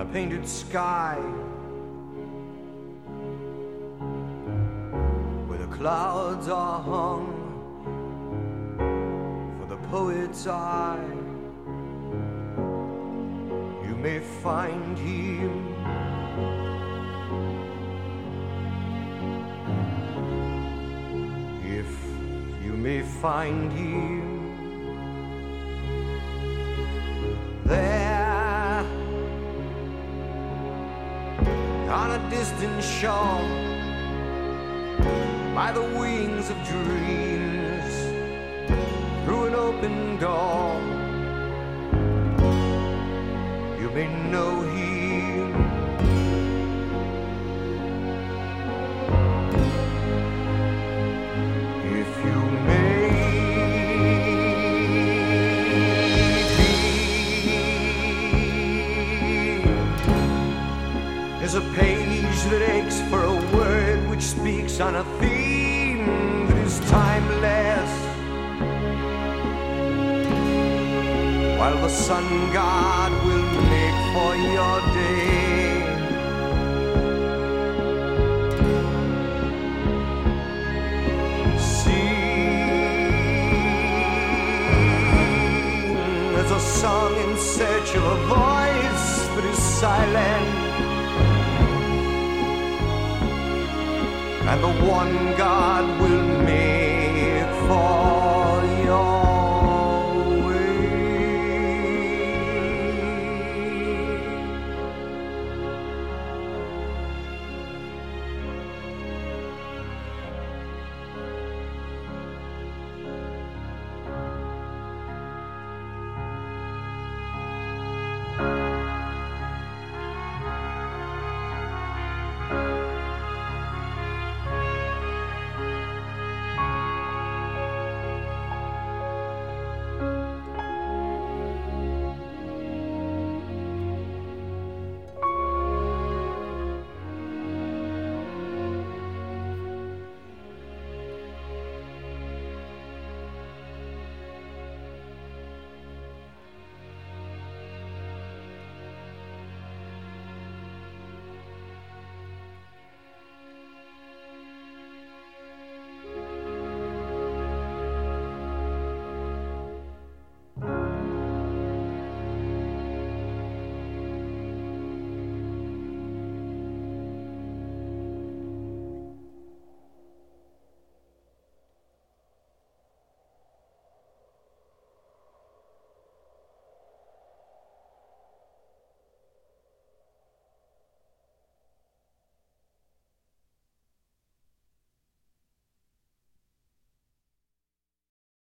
painted sky, where the clouds are hung for the poet's eye. You may find him if you may find him there on a distant shore, by the wings of dreams, through an open door. You may know him if you may be. There's a page that aches for a word which speaks on a theme that is timeless, while the sun god will make for your day sing as a song in search of a voice that is silent, and the one God will